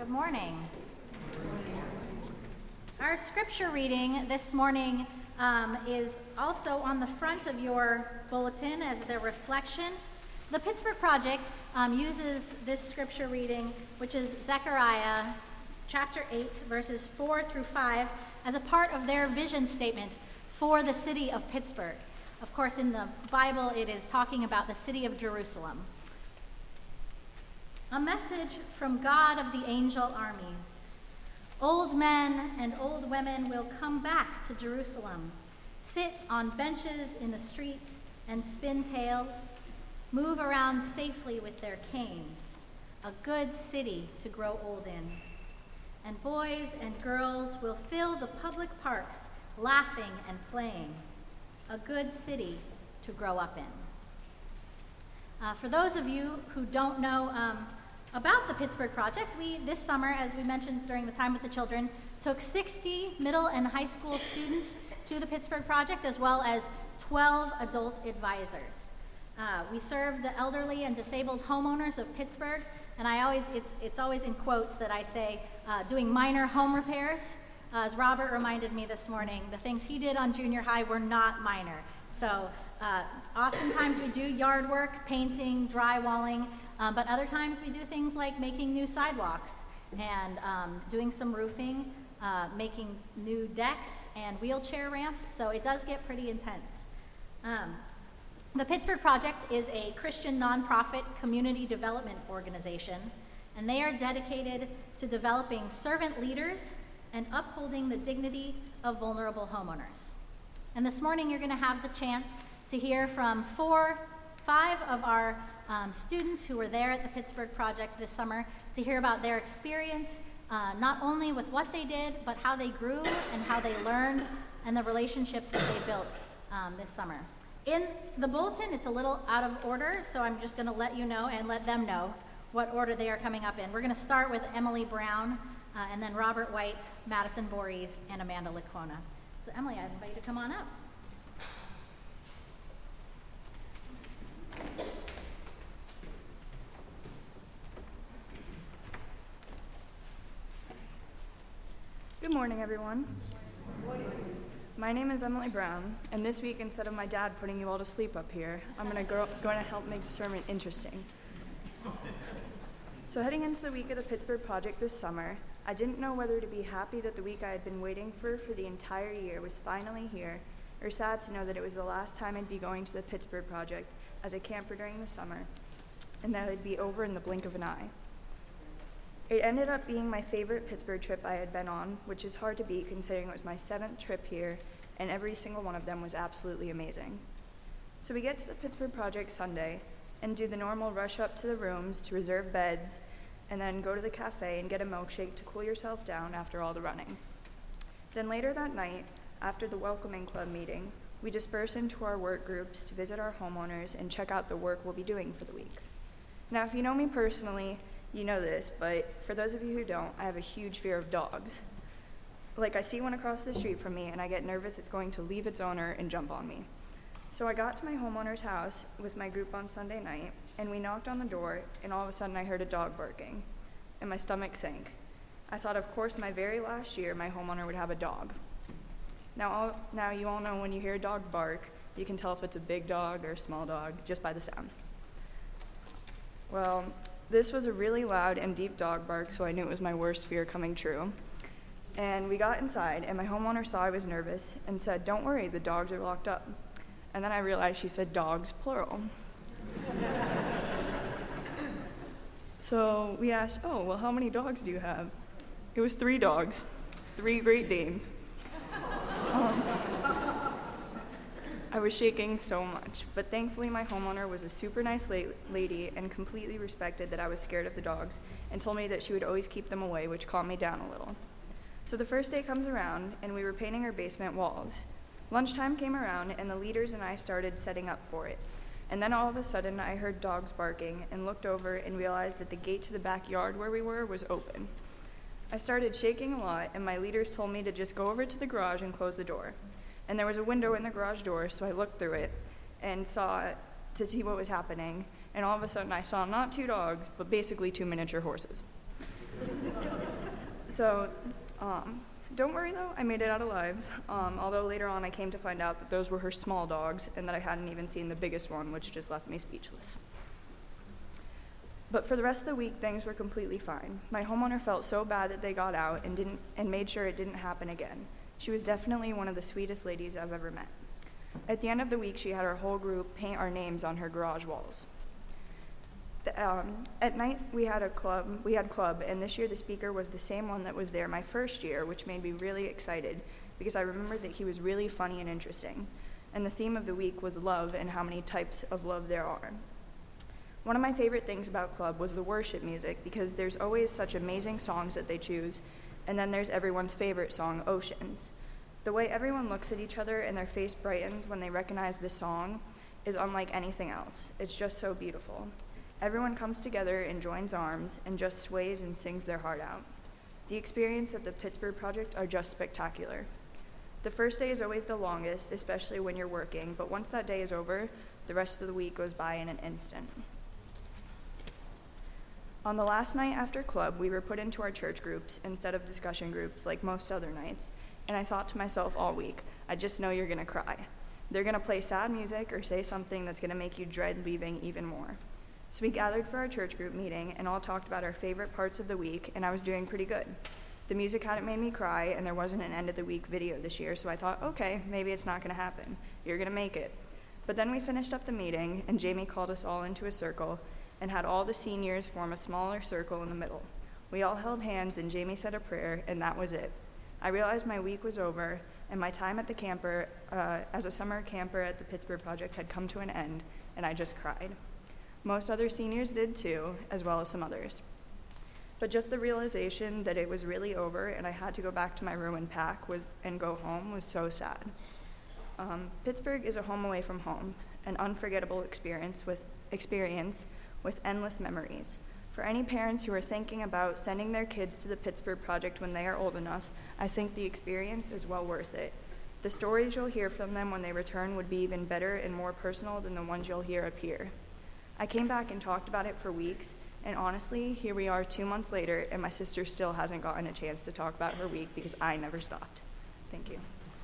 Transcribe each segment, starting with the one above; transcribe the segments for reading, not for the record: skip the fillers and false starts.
morning. Our scripture reading this morning is also on the front of your bulletin as the reflection. The Pittsburgh Project uses this scripture reading, which is Zechariah chapter 8, verses 4 through 5, as a part of their vision statement for the city of Pittsburgh. Of course, in the Bible, it is talking about the city of Jerusalem. A message from God of the angel armies. Old men and old women will come back to Jerusalem, sit on benches in the streets and spin tales, move around safely with their canes, a good city to grow old in. And boys and girls will fill the public parks, laughing and playing, a good city to grow up in. For those of you who don't know about the Pittsburgh Project, we, this summer, as we mentioned during the time with the children, took 60 middle and high school students to the Pittsburgh Project, as well as 12 adult advisors. We serve the elderly and disabled homeowners of Pittsburgh, and it's always in quotes that I say, doing minor home repairs. As Robert reminded me this morning, the things he did on junior high were not minor. So oftentimes we do yard work, painting, drywalling, but other times we do things like making new sidewalks and doing some roofing, making new decks and wheelchair ramps, so it does get pretty intense. The Pittsburgh Project is a Christian nonprofit community development organization, and they are dedicated to developing servant leaders and upholding the dignity of vulnerable homeowners. And this morning you're going to have the chance to hear from five of our students who were there at the Pittsburgh Project this summer to hear about their experience, not only with what they did, but how they grew and how they learned and the relationships that they built this summer. In the bulletin, it's a little out of order, so I'm just going to let you know and let them know what order they are coming up in. We're going to start with Emily Brown, and then Robert White, Madison Voorhees, and Amanda Licona. So Emily, I invite you to come on up. Good morning, everyone. My name is Emily Brown, and this week, instead of my dad putting you all to sleep up here, I'm going to help make the sermon interesting. So heading into the week of the Pittsburgh Project this summer, I didn't know whether to be happy that the week I had been waiting for the entire year was finally here, or sad to know that it was the last time I'd be going to the Pittsburgh Project as a camper during the summer, and that it'd be over in the blink of an eye. It ended up being my favorite Pittsburgh trip I had been on, which is hard to beat considering it was my 7th trip here, and every single one of them was absolutely amazing. So we get to the Pittsburgh Project Sunday and do the normal rush up to the rooms to reserve beds, and then go to the cafe and get a milkshake to cool yourself down after all the running. Then later that night, after the Welcoming Club meeting, we disperse into our work groups to visit our homeowners and check out the work we'll be doing for the week. Now, if you know me personally, you know this, but for those of you who don't, I have a huge fear of dogs. Like, I see one across the street from me, and I get nervous it's going to leave its owner and jump on me. So I got to my homeowner's house with my group on Sunday night, and we knocked on the door, and all of a sudden I heard a dog barking, and my stomach sank. I thought, of course, my very last year, my homeowner would have a dog. Now you all know when you hear a dog bark, you can tell if it's a big dog or a small dog just by the sound. Well, this was a really loud and deep dog bark, so I knew it was my worst fear coming true. And we got inside, and my homeowner saw I was nervous and said, "Don't worry, the dogs are locked up." And then I realized she said dogs, plural. So we asked, "Oh, well, how many dogs do you have?" It was 3 dogs, 3 Great Danes. I was shaking so much, but thankfully my homeowner was a super nice lady and completely respected that I was scared of the dogs and told me that she would always keep them away, which calmed me down a little. So the first day comes around, and we were painting our basement walls. Lunchtime came around, and the leaders and I started setting up for it. And then all of a sudden, I heard dogs barking and looked over and realized that the gate to the backyard where we were was open. I started shaking a lot, and my leaders told me to just go over to the garage and close the door. And there was a window in the garage door, so I looked through it and saw to see what was happening. And all of a sudden, I saw not 2 dogs, but basically 2 miniature horses. So, don't worry though, I made it out alive, although later on I came to find out that those were her small dogs and that I hadn't even seen the biggest one, which just left me speechless. But for the rest of the week, things were completely fine. My homeowner felt so bad that they got out and made sure it didn't happen again. She was definitely one of the sweetest ladies I've ever met. At the end of the week, she had her whole group paint our names on her garage walls. At night, we had club, and this year the speaker was the same one that was there my first year, which made me really excited because I remembered that he was really funny and interesting. And the theme of the week was love and how many types of love there are. One of my favorite things about club was the worship music because there's always such amazing songs that they choose, and then there's everyone's favorite song, Oceans. The way everyone looks at each other and their face brightens when they recognize the song is unlike anything else. It's just so beautiful. Everyone comes together and joins arms and just sways and sings their heart out. The experience at the Pittsburgh Project are just spectacular. The first day is always the longest, especially when you're working, but once that day is over, the rest of the week goes by in an instant. On the last night after club, we were put into our church groups instead of discussion groups like most other nights, and I thought to myself all week, I just know you're gonna cry. They're gonna play sad music or say something that's gonna make you dread leaving even more. So we gathered for our church group meeting and all talked about our favorite parts of the week, and I was doing pretty good. The music hadn't made me cry, and there wasn't an end of the week video this year, so I thought, okay, maybe it's not gonna happen. You're gonna make it. But then we finished up the meeting, and Jamie called us all into a circle and had all the seniors form a smaller circle in the middle. We all held hands, and Jamie said a prayer, and that was it. I realized my week was over, and my time at the camper, as a summer camper at the Pittsburgh Project had come to an end, and I just cried. Most other seniors did too, as well as some others. But just the realization that it was really over and I had to go back to my room and pack and go home was so sad. Pittsburgh is a home away from home, an unforgettable experience with endless memories. For any parents who are thinking about sending their kids to the Pittsburgh Project when they are old enough, I think the experience is well worth it. The stories you'll hear from them when they return would be even better and more personal than the ones you'll hear up here. I came back and talked about it for weeks, and honestly, here we are 2 months later, and my sister still hasn't gotten a chance to talk about her week because I never stopped. Thank you.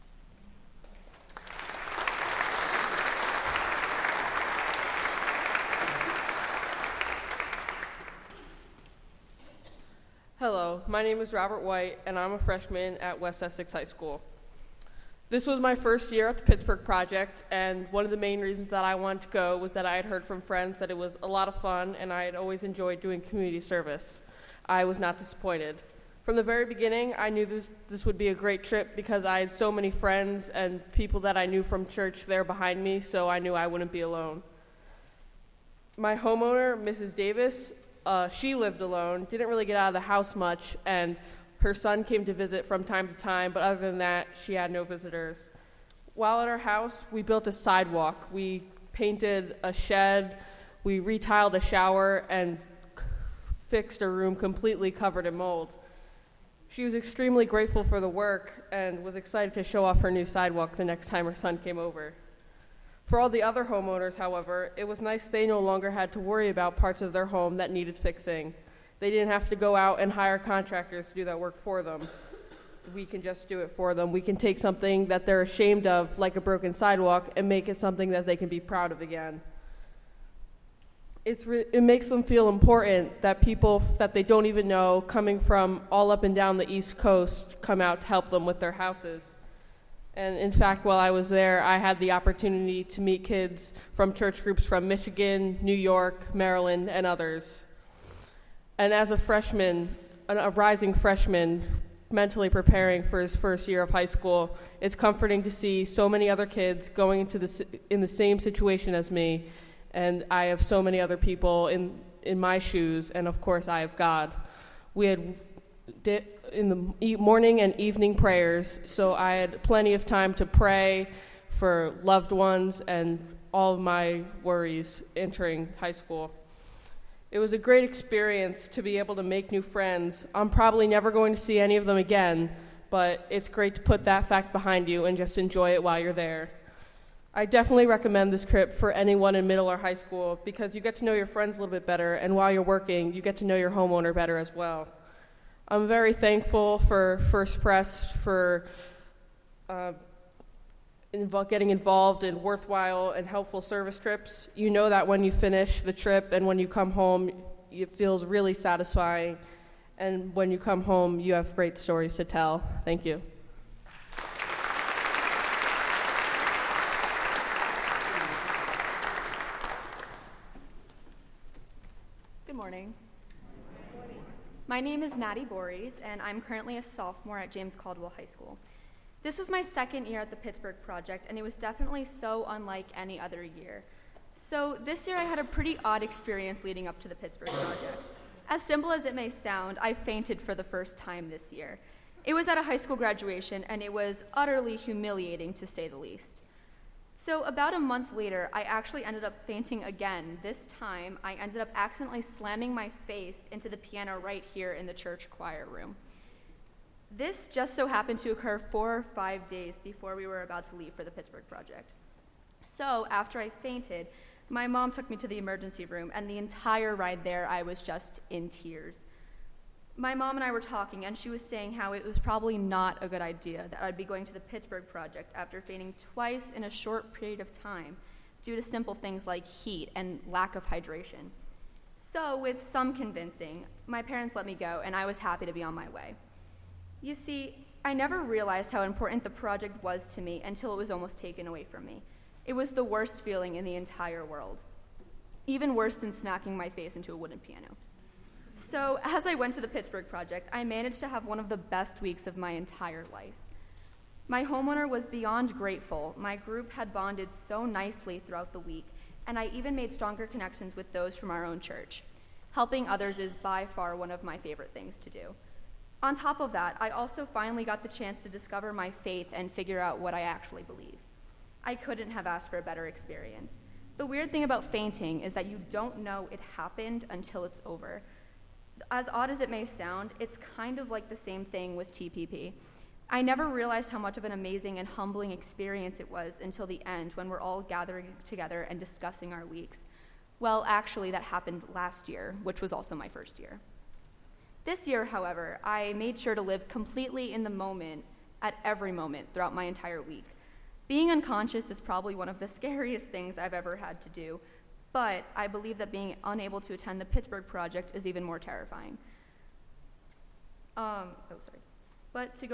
Hello, my name is Robert White, and I'm a freshman at West Essex High School. This was my first year at the Pittsburgh Project, and one of the main reasons that I wanted to go was that I had heard from friends that it was a lot of fun, and I had always enjoyed doing community service. I was not disappointed. From the very beginning, I knew this would be a great trip because I had so many friends and people that I knew from church there behind me, so I knew I wouldn't be alone. My homeowner, Mrs. Davis, she lived alone, didn't really get out of the house much, and her son came to visit from time to time, but other than that, she had no visitors. While at our house, we built a sidewalk. We painted a shed, we retiled a shower, and fixed a room completely covered in mold. She was extremely grateful for the work and was excited to show off her new sidewalk the next time her son came over. For all the other homeowners, however, it was nice they no longer had to worry about parts of their home that needed fixing. They didn't have to go out and hire contractors to do that work for them. We can just do it for them. We can take something that they're ashamed of, like a broken sidewalk, and make it something that they can be proud of again. It makes them feel important that people that they don't even know, coming from all up and down the East Coast, come out to help them with their houses. And in fact, while I was there, I had the opportunity to meet kids from church groups from Michigan, New York, Maryland, and others. And as a freshman, a rising freshman, mentally preparing for his first year of high school, it's comforting to see so many other kids going in the same situation as me, and I have so many other people in my shoes, and of course I have God. We had in the morning and evening prayers, so I had plenty of time to pray for loved ones and all of my worries entering high school. It was a great experience to be able to make new friends. I'm probably never going to see any of them again, but it's great to put that fact behind you and just enjoy it while you're there. I definitely recommend this trip for anyone in middle or high school because you get to know your friends a little bit better, and while you're working, you get to know your homeowner better as well. I'm very thankful for First Pres for getting involved in worthwhile and helpful service trips. You know that when you finish the trip and when you come home, it feels really satisfying. And when you come home, you have great stories to tell. Thank you. Good morning. My name is Maddie Bories, and I'm currently a sophomore at James Caldwell High School. This was my second year at the Pittsburgh Project, and it was definitely so unlike any other year. So this year I had a pretty odd experience leading up to the Pittsburgh Project. As simple as it may sound, I fainted for the first time this year. It was at a high school graduation, and it was utterly humiliating, to say the least. So about a month later, I actually ended up fainting again. This time, I ended up accidentally slamming my face into the piano right here in the church choir room. This just so happened to occur 4 or 5 days before we were about to leave for the Pittsburgh Project. So after I fainted, my mom took me to the emergency room, and the entire ride there, I was just in tears. My mom and I were talking, and she was saying how it was probably not a good idea that I'd be going to the Pittsburgh Project after fainting twice in a short period of time due to simple things like heat and lack of hydration. So, with some convincing, my parents let me go, and I was happy to be on my way. You see, I never realized how important the project was to me until it was almost taken away from me. It was the worst feeling in the entire world, even worse than smacking my face into a wooden piano. So, as I went to the Pittsburgh Project, I managed to have one of the best weeks of my entire life. My homeowner was beyond grateful. My group had bonded so nicely throughout the week, and I even made stronger connections with those from our own church. Helping others is by far one of my favorite things to do. On top of that, I also finally got the chance to discover my faith and figure out what I actually believe. I couldn't have asked for a better experience. The weird thing about fainting is that you don't know it happened until it's over. As odd as it may sound, it's kind of like the same thing with TPP. I never realized how much of an amazing and humbling experience it was until the end when we're all gathering together and discussing our weeks. Well, actually, that happened last year, which was also my first year. This year, however, I made sure to live completely in the moment at every moment throughout my entire week. Being unconscious is probably one of the scariest things I've ever had to do, but I believe that being unable to attend the Pittsburgh Project is even more terrifying. But to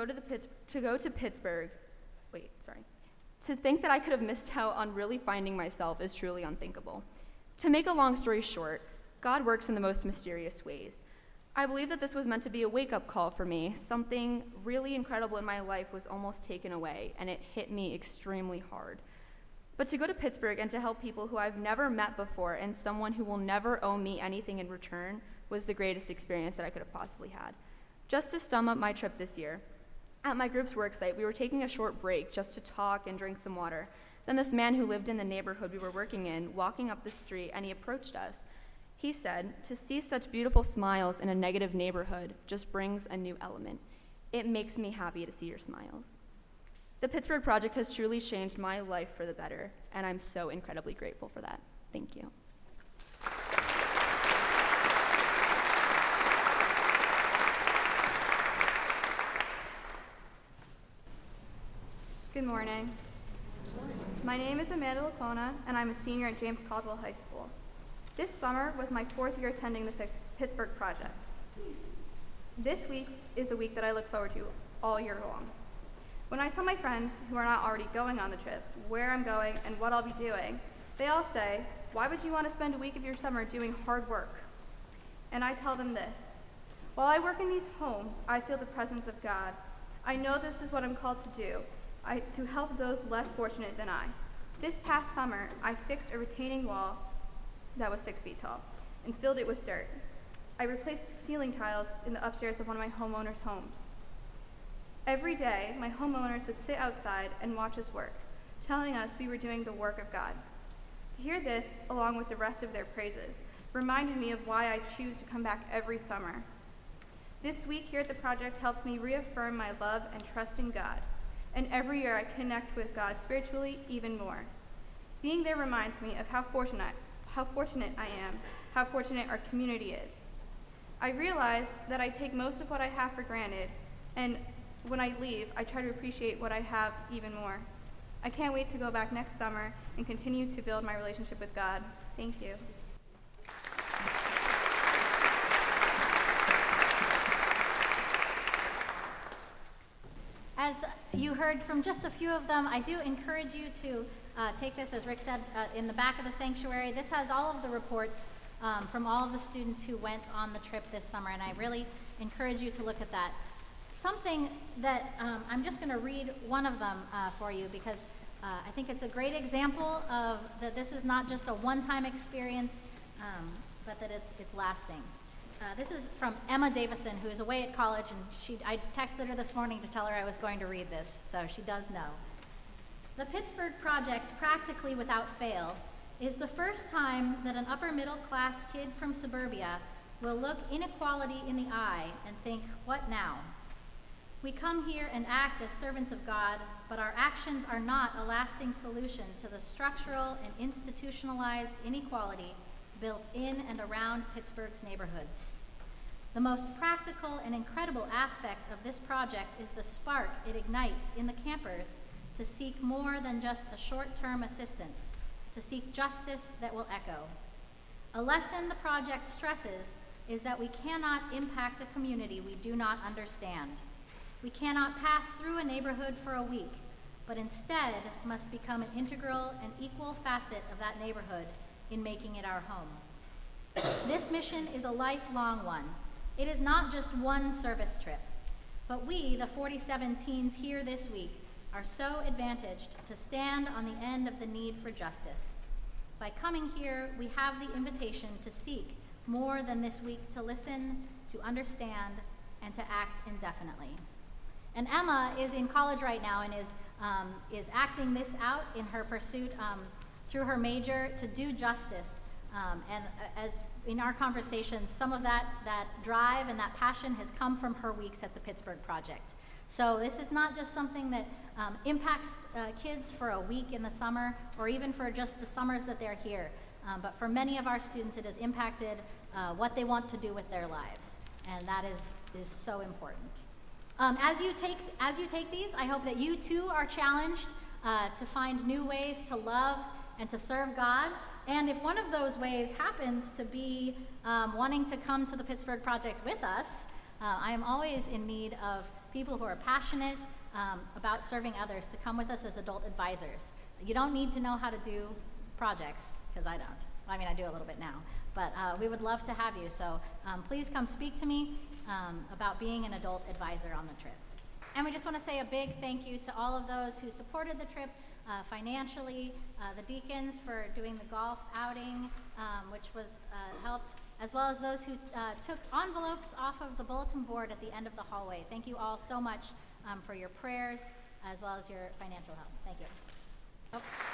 think that I could have missed out on really finding myself is truly unthinkable. To make a long story short, God works in the most mysterious ways. I believe that this was meant to be a wake-up call for me. Something really incredible in my life was almost taken away, and it hit me extremely hard. But to go to Pittsburgh and to help people who I've never met before and someone who will never owe me anything in return was the greatest experience that I could have possibly had. Just to sum up my trip this year, at my group's worksite, we were taking a short break just to talk and drink some water. Then this man who lived in the neighborhood we were working in, walking up the street, and he approached us. He said, "To see such beautiful smiles in a negative neighborhood just brings a new element. It makes me happy to see your smiles." The Pittsburgh Project has truly changed my life for the better, and I'm so incredibly grateful for that. Thank you. Good morning. My name is Amanda Lacona, and I'm a senior at James Caldwell High School. This summer was my 4th year attending the Pittsburgh Project. This week is the week that I look forward to all year long. When I tell my friends who are not already going on the trip where I'm going and what I'll be doing, they all say, "Why would you want to spend a week of your summer doing hard work?" And I tell them this: while I work in these homes, I feel the presence of God. I know this is what I'm called to do, to help those less fortunate than I. This past summer, I fixed a retaining wall that was 6 feet tall and filled it with dirt. I replaced ceiling tiles in the upstairs of one of my homeowners' homes. Every day, my homeowners would sit outside and watch us work, telling us we were doing the work of God. To hear this, along with the rest of their praises, reminded me of why I choose to come back every summer. This week here at the project helps me reaffirm my love and trust in God, and every year I connect with God spiritually even more. Being there reminds me of how fortunate I am, how fortunate our community is. I realize that I take most of what I have for granted, and when I leave, I try to appreciate what I have even more. I can't wait to go back next summer and continue to build my relationship with God. Thank you. As you heard from just a few of them, I do encourage you to take this, as Rick said, in the back of the sanctuary. This has all of the reports from all of the students who went on the trip this summer, and I really encourage you to look at that. Something that I'm just going to read one of them for you, because I think it's a great example of that this is not just a one-time experience, but that it's lasting. This is from Emma Davison, who is away at college, and I texted her this morning to tell her I was going to read this, so she does know. The Pittsburgh Project, practically without fail, is the first time that an upper-middle-class kid from suburbia will look inequality in the eye and think, what now? We come here and act as servants of God, but our actions are not a lasting solution to the structural and institutionalized inequality built in and around Pittsburgh's neighborhoods. The most practical and incredible aspect of this project is the spark it ignites in the campers to seek more than just a short-term assistance, to seek justice that will echo. A lesson the project stresses is that we cannot impact a community we do not understand. We cannot pass through a neighborhood for a week, but instead must become an integral and equal facet of that neighborhood in making it our home. This mission is a lifelong one. It is not just one service trip, but we, the 47 teens here this week, are so advantaged to stand on the end of the need for justice. By coming here, we have the invitation to seek more than this week, to listen, to understand, and to act indefinitely. And Emma is in college right now and is acting this out in her pursuit through her major to do justice. And as in our conversations, some of that drive and that passion has come from her weeks at the Pittsburgh Project. So this is not just something that impacts kids for a week in the summer or even for just the summers that they're here. But for many of our students, it has impacted what they want to do with their lives. And that is so important. As you take these, I hope that you too are challenged to find new ways to love and to serve God. And if one of those ways happens to be wanting to come to the Pittsburgh Project with us, I am always in need of people who are passionate about serving others to come with us as adult advisors. You don't need to know how to do projects, because I don't. I mean, I do a little bit now. But we would love to have you. So please come speak to me about being an adult advisor on the trip. And we just want to say a big thank you to all of those who supported the trip financially, the deacons for doing the golf outing, which was helped, as well as those who took envelopes off of the bulletin board at the end of the hallway. Thank you all so much for your prayers, as well as your financial help. Thank you. Oh.